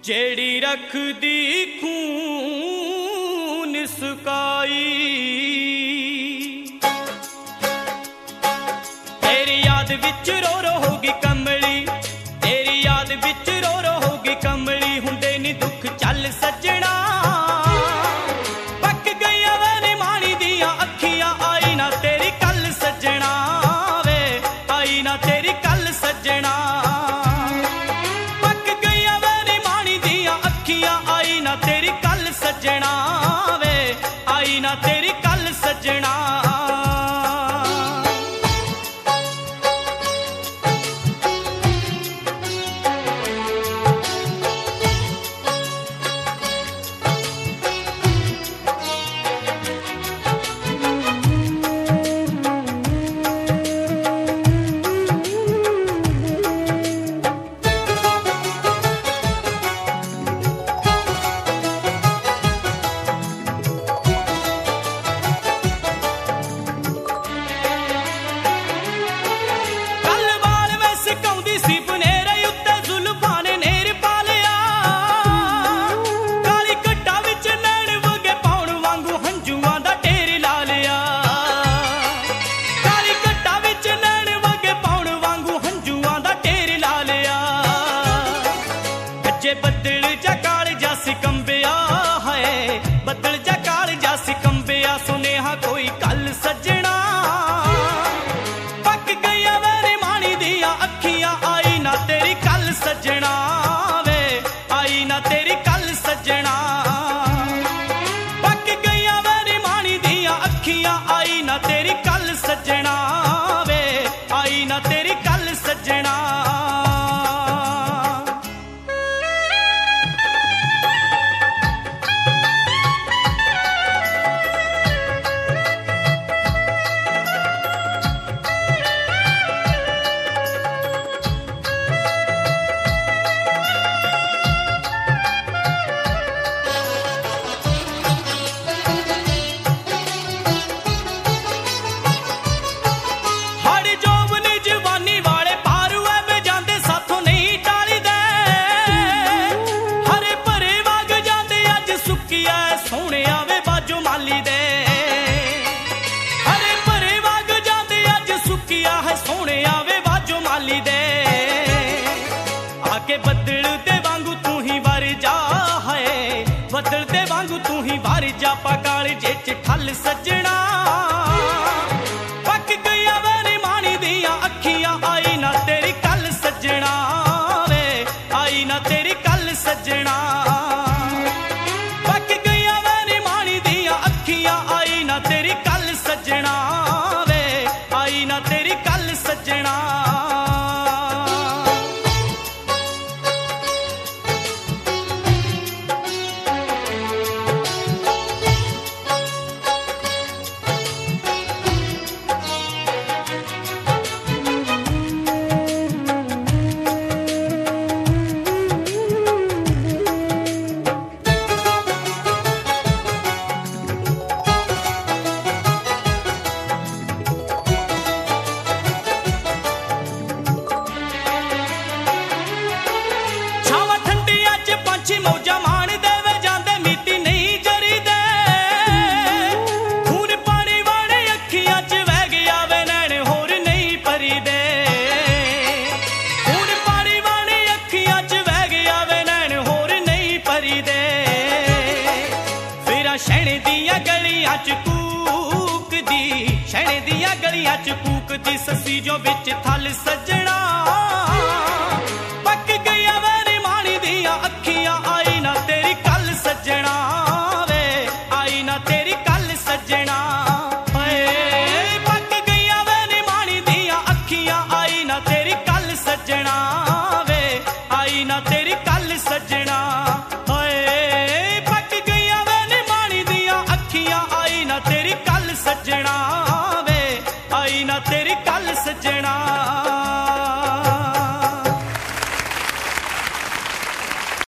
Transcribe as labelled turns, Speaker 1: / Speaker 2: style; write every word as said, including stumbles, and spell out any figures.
Speaker 1: जेड़ी रखदी खून सुकाई, तेरी याद विच रो रो होगी कमली, तेरी याद विच रो रो होगी कमली। हुंदे नी दुख चल सजना, पक गईया वे नी माणी दियां अखियां, आई ना तेरी कल सजना वे, आई ना तेरी कल सजना। पक गईया वे नी माणी दियां अखियां, आई ना तेरी कल सजना वे, आई ना तेरी कल सजना। बदल जा काल जासी कंबिया है, बदल जा काल जासी कंबिया, सुनेहा कोई कल सजना। पक गईया वे माणी दियां अखियां, आई ना तेरी कल सजना वे, आई ना तेरी कल सजना। पक गईया वे माणी दियां अखियां, आई ना तेरी कल सजना वे, आई ना तेरी कल सजना। आके बदल दे वांगू तू ही वार जा है, बदल दे वांगू तू ही वार जा, पकाल जे च ठल सजना। पक गईया वे माणी दियां अखियां, आई ना तेरी कल सजना वे, आई ना तेरी कल सजना। पक गईया वे माणी दियां अखियां, आई ना तेरी कल सजना वे, आई ना तेरी कल सजना। मौजा मान देवे जांदे मिट्टी नहीं जरी दे, खून पानी वाले अखियां च वह गया वे नैन होर नहीं भरी दे। खून पानी वाले अखियां च वह गया वे नैन होर नहीं भरी दे। फिर शैण दियां गलियां च कूकदी, शैण दियां गलियां च कूकदी, ससी जो विच थल सजना। पक गईया वे माणी दियां अखियां, आई ना तेरी कल सजना वे, आई ना तेरी कल सजना। पक गईया वे माणी दियां अखियां, आई ना तेरी कल सजना वे, आई ना तेरी कल सजना। पक गईया वे माणी दियां अखियां, आई ना तेरी कल सजना वे, आई ना तेरी कल सजना।